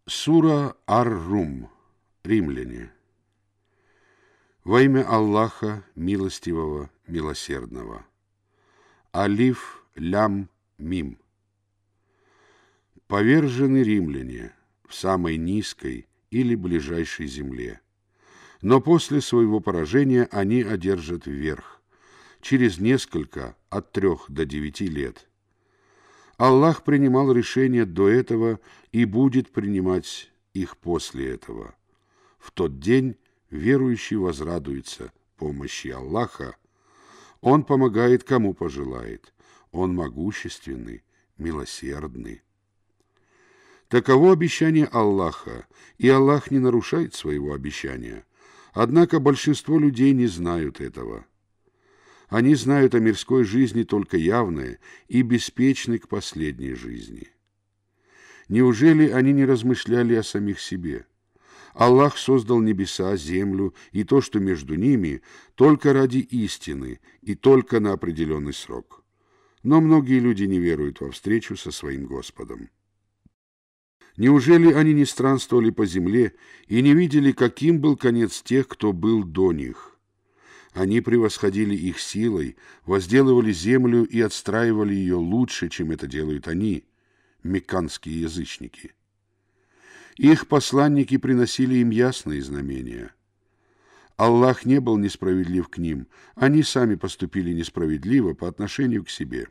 Сура Ар-Рум. Римляне. Во имя Аллаха, милостивого, милосердного. Алиф, лям, мим. Повержены римляне в самой низкой или ближайшей земле. Но после своего поражения они одержат вверх, через несколько, от 3 до 9 лет. Аллах принимал решения до этого и будет принимать их после этого. В тот день верующий возрадуется помощи Аллаха. Он помогает, кому пожелает. Он могущественный, милосердный. Таково обещание Аллаха, и Аллах не нарушает своего обещания. Однако большинство людей не знают этого. Они знают о мирской жизни только явное и беспечны к последней жизни. Неужели они не размышляли о самих себе? Аллах создал небеса, землю и то, что между ними, только ради истины и только на определенный срок. Но многие люди не веруют во встречу со своим Господом. Неужели они не странствовали по земле и не видели, каким был конец тех, кто был до них? Они превосходили их силой, возделывали землю и отстраивали ее лучше, чем это делают они, мекканские язычники. Их посланники приносили им ясные знамения. Аллах не был несправедлив к ним, они сами поступили несправедливо по отношению к себе.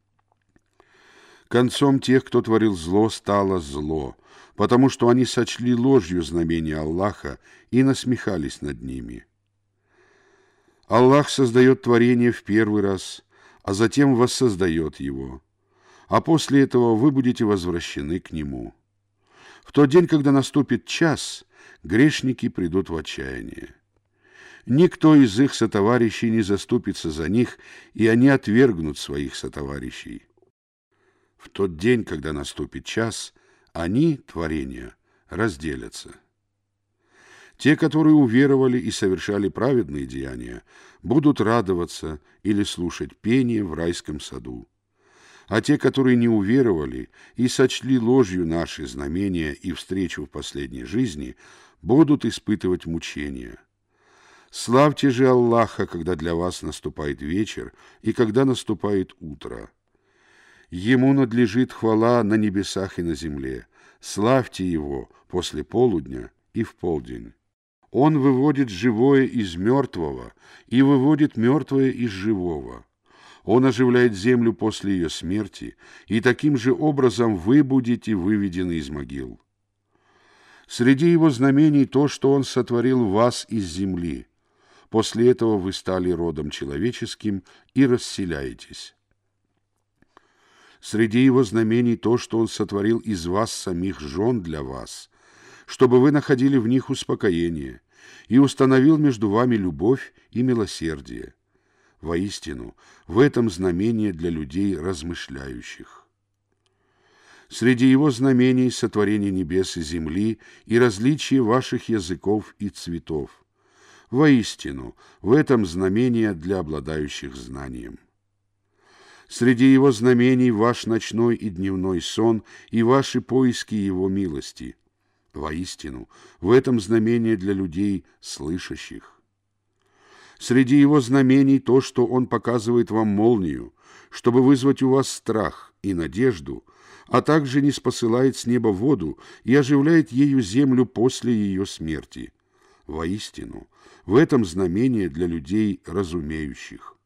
Концом тех, кто творил зло, стало зло, потому что они сочли ложью знамения Аллаха и насмехались над ними. Аллах создает творение в первый раз, а затем воссоздает его, а после этого вы будете возвращены к Нему. В тот день, когда наступит час, грешники придут в отчаяние. Никто из их сотоварищей не заступится за них, и они отвергнут своих сотоварищей. В тот день, когда наступит час, они, творения, разделятся. Те, которые уверовали и совершали праведные деяния, будут радоваться или слушать пение в райском саду. А те, которые не уверовали и сочли ложью наши знамения и встречу в последней жизни, будут испытывать мучения. Славьте же Аллаха, когда для вас наступает вечер и когда наступает утро. Ему надлежит хвала на небесах и на земле. Славьте Его после полудня и в полдень. Он выводит живое из мертвого и выводит мертвое из живого. Он оживляет землю после ее смерти, и таким же образом вы будете выведены из могил. Среди его знамений то, что он сотворил вас из земли. После этого вы стали родом человеческим и расселяетесь. Среди его знамений то, что он сотворил из вас самих жен для вас, чтобы вы находили в них успокоение, и установил между вами любовь и милосердие. Воистину, в этом знамение для людей размышляющих. Среди его знамений сотворение небес и земли и различие ваших языков и цветов. Воистину, в этом знамение для обладающих знанием. Среди его знамений ваш ночной и дневной сон и ваши поиски его милости. Воистину, в этом знамение для людей, слышащих. Среди его знамений то, что он показывает вам молнию, чтобы вызвать у вас страх и надежду, а также не спосылает с неба воду и оживляет ею землю после ее смерти. Воистину, в этом знамение для людей, разумеющих.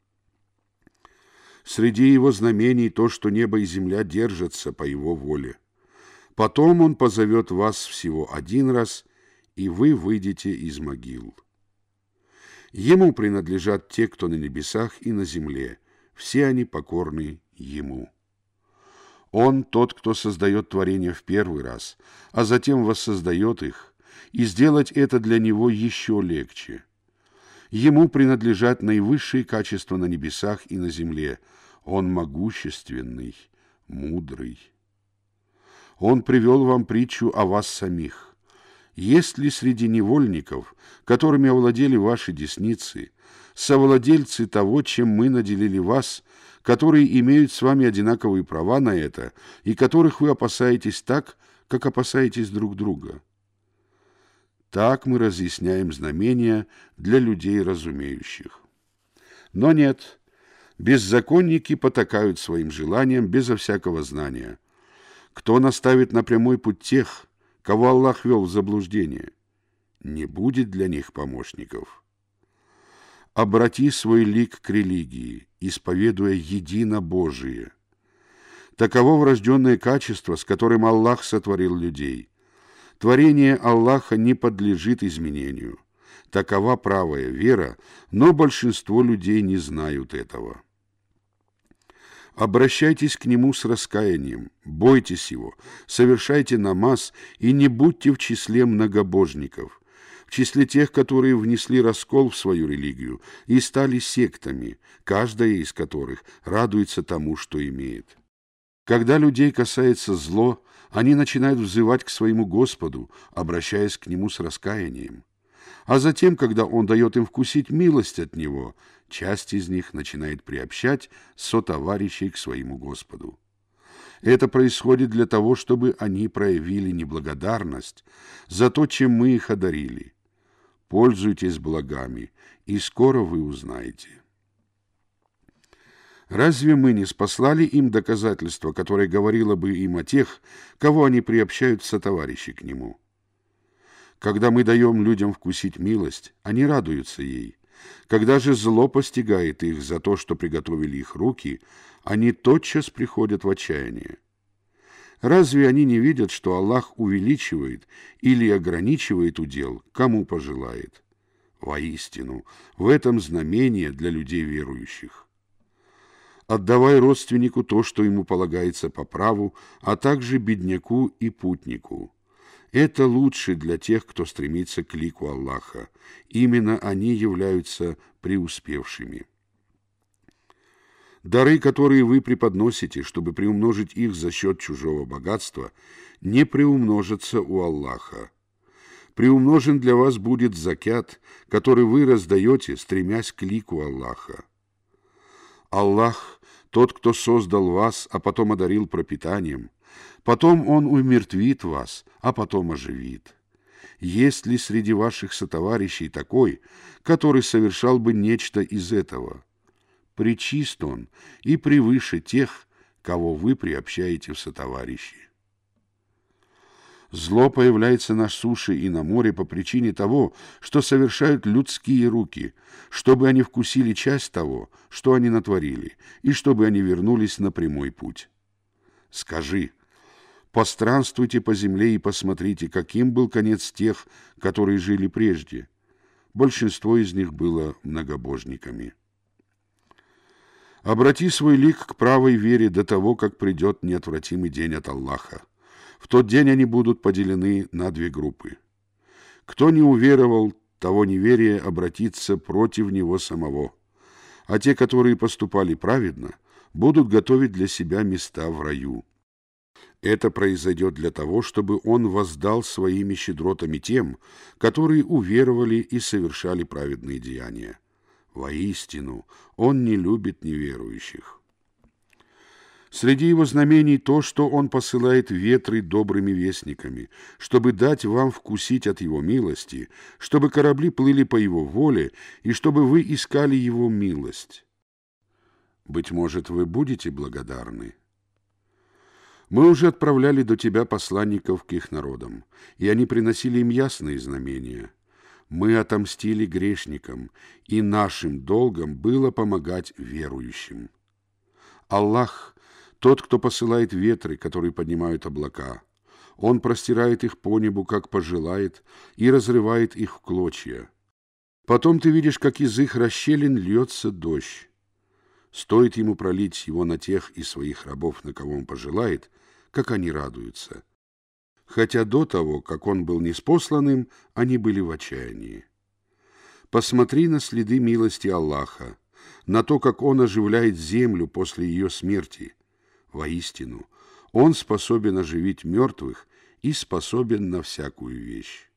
Среди его знамений то, что небо и земля держатся по его воле. Потом он позовет вас всего один раз, и вы выйдете из могил. Ему принадлежат те, кто на небесах и на земле, все они покорны ему. Он тот, кто создает творения в первый раз, а затем воссоздает их, и сделать это для него еще легче. Ему принадлежат наивысшие качества на небесах и на земле. Он могущественный, мудрый. Он привел вам притчу о вас самих. Есть ли среди невольников, которыми овладели ваши десницы, совладельцы того, чем мы наделили вас, которые имеют с вами одинаковые права на это и которых вы опасаетесь так, как опасаетесь друг друга. Так мы разъясняем знамения для людей разумеющих. Но нет, беззаконники потакают своим желаниям безо всякого знания. Кто наставит на прямой путь тех, кого Аллах вел в заблуждение? Не будет для них помощников. Обрати свой лик к религии, исповедуя единобожие. Таково врожденное качество, с которым Аллах сотворил людей. Творение Аллаха не подлежит изменению. Такова правая вера, но большинство людей не знают этого. Обращайтесь к Нему с раскаянием, бойтесь Его, совершайте намаз и не будьте в числе многобожников, в числе тех, которые внесли раскол в свою религию и стали сектами, каждая из которых радуется тому, что имеет. Когда людей касается зло, они начинают взывать к своему Господу, обращаясь к Нему с раскаянием. А затем, когда Он дает им вкусить милость от Него, часть из них начинает приобщать сотоварищей к своему Господу. Это происходит для того, чтобы они проявили неблагодарность за то, чем мы их одарили. Пользуйтесь благами, и скоро вы узнаете. Разве мы не спаслали им доказательство, которое говорило бы им о тех, кого они приобщают сотоварищи к Нему? Когда мы даем людям вкусить милость, они радуются ей. Когда же зло постигает их за то, что приготовили их руки, они тотчас приходят в отчаяние. Разве они не видят, что Аллах увеличивает или ограничивает удел, кому пожелает? Воистину, в этом знамение для людей верующих. Отдавай родственнику то, что ему полагается по праву, а также бедняку и путнику. Это лучше для тех, кто стремится к лику Аллаха. Именно они являются преуспевшими. Дары, которые вы преподносите, чтобы приумножить их за счет чужого богатства, не приумножатся у Аллаха. Приумножен для вас будет закят, который вы раздаете, стремясь к лику Аллаха. Аллах – тот, кто создал вас, а потом одарил пропитанием. Потом Он умертвит вас, а потом оживит. Есть ли среди ваших сотоварищей такой, который совершал бы нечто из этого? Пречист Он и превыше тех, кого вы приобщаете в сотоварищи. Зло появляется на суше и на море по причине того, что совершают людские руки, чтобы они вкусили часть того, что они натворили, и чтобы они вернулись на прямой путь. Скажи: постранствуйте по земле и посмотрите, каким был конец тех, которые жили прежде. Большинство из них было многобожниками. Обрати свой лик к правой вере до того, как придет неотвратимый день от Аллаха. В тот день они будут поделены на две группы. Кто не уверовал, того неверие обратится против него самого, а те, которые поступали праведно, будут готовить для себя места в раю. Это произойдет для того, чтобы Он воздал своими щедротами тем, которые уверовали и совершали праведные деяния. Воистину, Он не любит неверующих. Среди Его знамений то, что Он посылает ветры добрыми вестниками, чтобы дать вам вкусить от Его милости, чтобы корабли плыли по Его воле и чтобы вы искали Его милость. Быть может, вы будете благодарны? Мы уже отправляли до тебя посланников к их народам, и они приносили им ясные знамения. Мы отомстили грешникам, и нашим долгом было помогать верующим. Аллах — тот, кто посылает ветры, которые поднимают облака. Он простирает их по небу, как пожелает, и разрывает их в клочья. Потом ты видишь, как из их расщелин льется дождь. Стоит ему пролить его на тех из своих рабов, на кого он пожелает, как они радуются. Хотя до того, как он был ниспосланным, они были в отчаянии. Посмотри на следы милости Аллаха, на то, как Он оживляет землю после ее смерти. Воистину, Он способен оживить мертвых и способен на всякую вещь.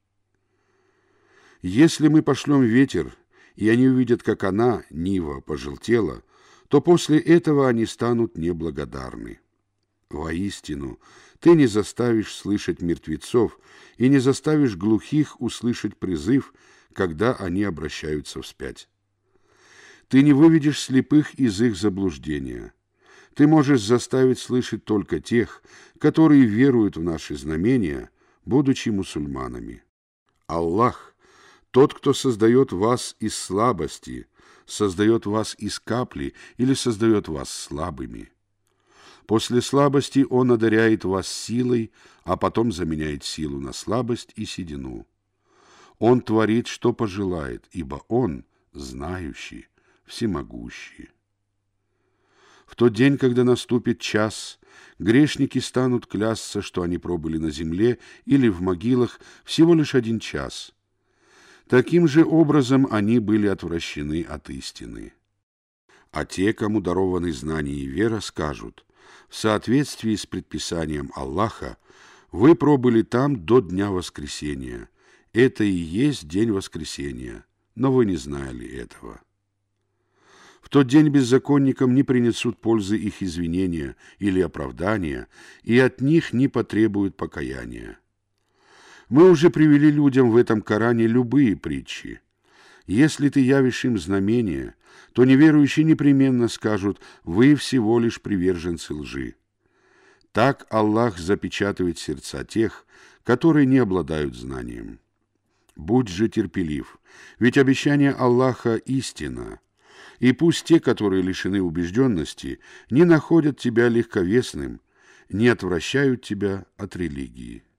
Если мы пошлем ветер, и они увидят, как она, нива, пожелтела, то после этого они станут неблагодарны. Воистину, Ты не заставишь слышать мертвецов и не заставишь глухих услышать призыв, когда они обращаются вспять. Ты не выведешь слепых из их заблуждения. Ты можешь заставить слышать только тех, которые веруют в наши знамения, будучи мусульманами. Аллах, тот, кто создает вас из слабости, создает вас из капли или создает вас слабыми. После слабости Он одаряет вас силой, а потом заменяет силу на слабость и седину. Он творит, что пожелает, ибо Он знающий, всемогущий. В тот день, когда наступит час, грешники станут клясться, что они пробыли на земле или в могилах всего лишь 1 час. Таким же образом они были отвращены от истины. А те, кому дарованы знания и вера, скажут: в соответствии с предписанием Аллаха вы пробыли там до дня воскресения. Это и есть день воскресения, но вы не знали этого. В тот день беззаконникам не принесут пользы их извинения или оправдания, и от них не потребуют покаяния. Мы уже привели людям в этом Коране любые притчи. Если ты явишь им знамения, то неверующие непременно скажут: вы всего лишь приверженцы лжи. Так Аллах запечатывает сердца тех, которые не обладают знанием. Будь же терпелив, ведь обещание Аллаха истина. И пусть те, которые лишены убежденности, не находят тебя легковесным, не отвращают тебя от религии.